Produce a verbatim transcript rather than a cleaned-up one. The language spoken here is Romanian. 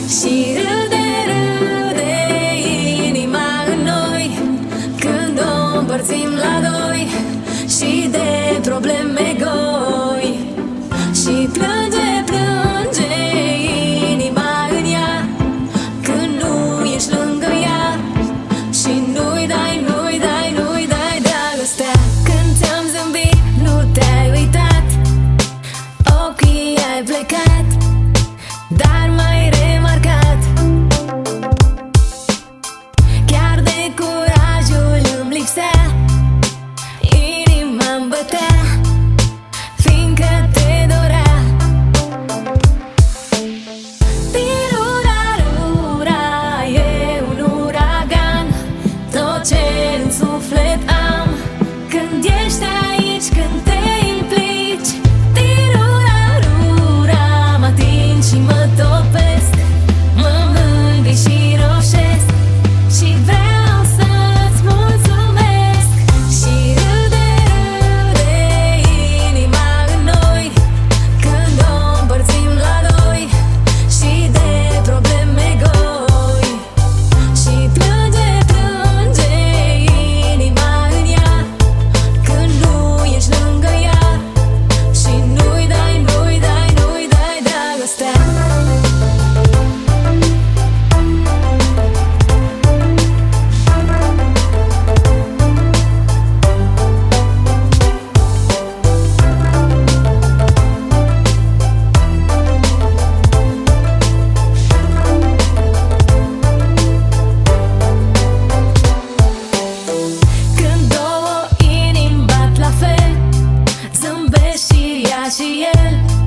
Și râde, râde inima în noi când o împărțim la doi și de probleme goi. Și plânge, plânge inima în ea când nu ești lângă ea și nu-i dai, nu-i dai, nu-i dai dragostea. Când ți-am zâmbit, nu te-ai uitat, ochii ai plecat, dar m-ai remarcat. Chiar de curajul îmi lipsea, inima-mi bătea, fiindcă te dorea. Tirurarura, e un uragan, tot ce în suflet am când ești aici, când te implici. Tirurarura, mă ating și mă topesc, mă mângâi și roșesc și vreau să-ți mulțumesc. Și râde, râde inima în noi când o împărțim la doi și de probleme goi. Și plânge, plânge inima în ea când nu ești lângă ea și nu-i dai, nu-i dai, nu-i dai dragostea. Când două inimi bat la fel, zâmbesc și ea și el.